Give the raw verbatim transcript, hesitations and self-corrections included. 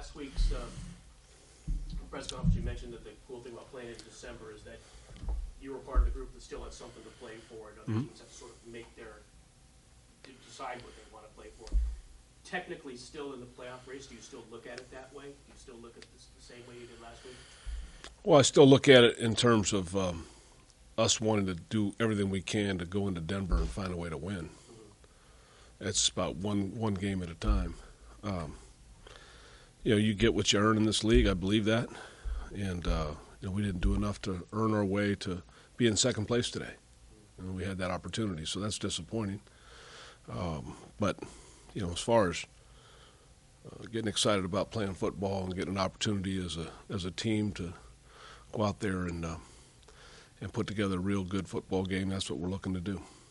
last week's uh, press conference, you mentioned that the cool thing about playing in December is that you were part of the group that still had something to play for, and other mm-hmm. teams have to sort of make their to decide what they want to play for. Technically, still in the playoff race, do you still look at it that way? Do you still look at this the same way you did last week? Well, I still look at it in terms of um, us wanting to do everything we can to go into Denver and find a way to win. Mm-hmm. It's about one one game at a time. Um, you know, you get what you earn in this league. I believe that, and uh, you know, we didn't do enough to earn our way to be in second place today, and we had that opportunity. So that's disappointing. Um, but you know, as far as uh, getting excited about playing football and getting an opportunity as a as a team to go out there and uh, and put together a real good football game, that's what we're looking to do.